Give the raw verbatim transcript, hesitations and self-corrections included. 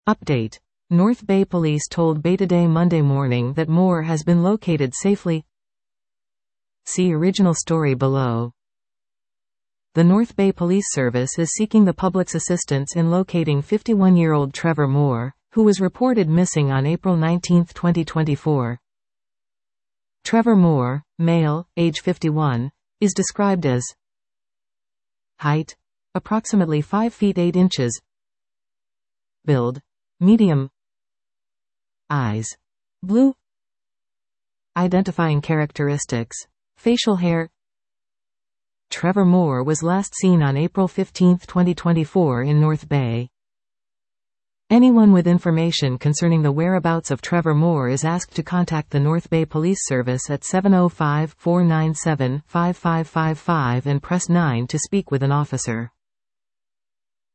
Update. North Bay Police told Bay Today Monday morning that Moore has been located safely. See original story below. The North Bay Police Service is seeking the public's assistance in locating fifty-one-year-old Trevor Moore, who was reported missing on April nineteenth twenty twenty-four. Trevor Moore, male, age fifty-one, is described as height, approximately five feet eight inches, build, medium, eyes, blue, identifying characteristics, facial hair. Trevor Moore was last seen on April fifteenth twenty twenty-four in North Bay. Anyone with information concerning the whereabouts of Trevor Moore is asked to contact the North Bay Police Service at seven oh five, four nine seven, five five five five and press nine to speak with an officer.